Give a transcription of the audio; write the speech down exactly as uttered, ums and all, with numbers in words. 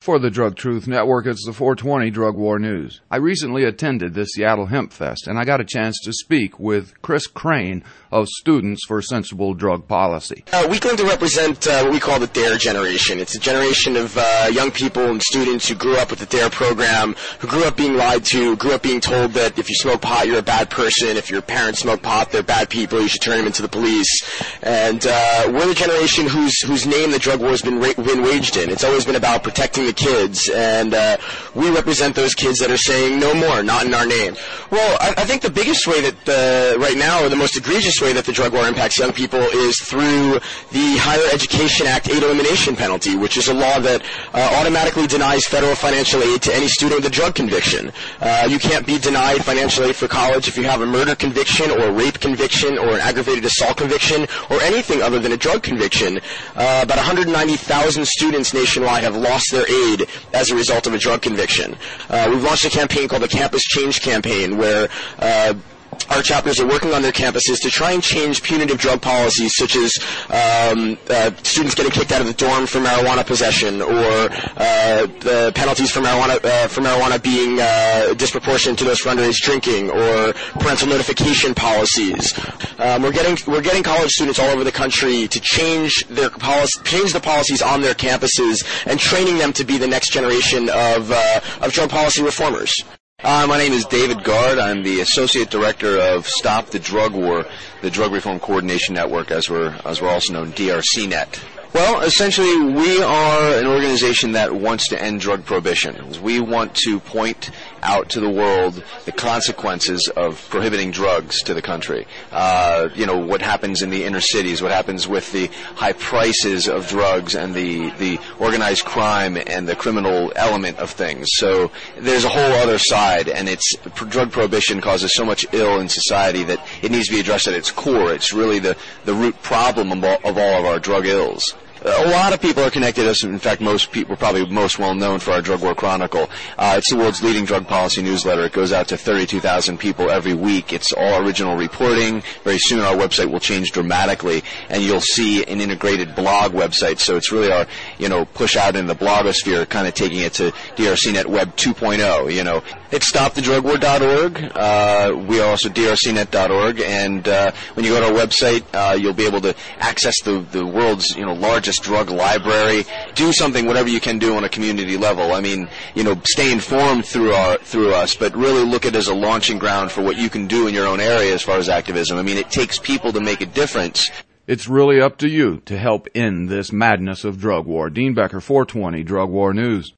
For the Drug Truth Network, it's the four twenty Drug War News. I recently attended the Seattle Hemp Fest, and I got a chance to speak with Chris Crane of Students for Sensible Drug Policy. Uh, we claim to represent uh, what we call the DARE generation. It's a generation of uh, young people and students who grew up with the DARE program, who grew up being lied to, grew up being told that if you smoke pot, you're a bad person. If your parents smoke pot, they're bad people. You should turn them into the police. And uh, we're the generation whose whose name the drug war has been, ra- been waged in. It's always been about protecting the kids, and uh, we represent those kids that are saying no more, not in our name. Well, I, I think the biggest way that uh, right now, or the most egregious way that the drug war impacts young people is through the Higher Education Act aid elimination penalty, which is a law that uh, automatically denies federal financial aid to any student with a drug conviction. Uh, you can't be denied financial aid for college if you have a murder conviction or a rape conviction or an aggravated assault conviction or anything other than a drug conviction. Uh, about one hundred ninety thousand students nationwide have lost their aid as a result of a drug conviction. Uh, we've launched a campaign called the Campus Change Campaign, where uh, our chapters are working on their campuses to try and change punitive drug policies, such as um, uh, students getting kicked out of the dorm for marijuana possession, or uh, the penalties for marijuana uh, for marijuana being uh, disproportionate to those for underage drinking, or parental notification policies. Um, we're getting we're getting college students all over the country to change their policy, change the policies on their campuses, and training them to be the next generation of uh, of drug policy reformers. Uh, my name is David Gard. I'm the Associate Director of Stop the Drug War, the Drug Reform Coordination Network, as we're, as we're also known, D R C net. Well, essentially, we are an organization that wants to end drug prohibition. We want to point out to the world the consequences of prohibiting drugs to the country. Uh, you know, what happens in the inner cities, what happens with the high prices of drugs and the, the organized crime and the criminal element of things. So there's a whole other side, and it's drug prohibition causes so much ill in society that it needs to be addressed at its core. It's really the, the root problem of all, of all of our drug ills. A lot of people are connected to us. In fact, most people are probably most well known for our Drug War Chronicle. Uh, it's the world's leading drug policy newsletter. It goes out to thirty-two thousand people every week. It's all original reporting. Very soon our website will change dramatically, and you'll see an integrated blog website. So it's really our, you know, push out in the blogosphere, kind of taking it to D R C net Web two point oh, you know. It's stop the drug war dot org. Uh, we are also D R C net dot org, and uh, when you go to our website, uh, you'll be able to access the, the world's, you know, largest drug library. Do something, whatever you can do on a community level. I mean, you know, stay informed through our through us, but really look at it as a launching ground for what you can do in your own area as far as activism. I mean, it takes people to make a difference. It's really up to you to help end this madness of drug war. Dean Becker, four twenty Drug War News.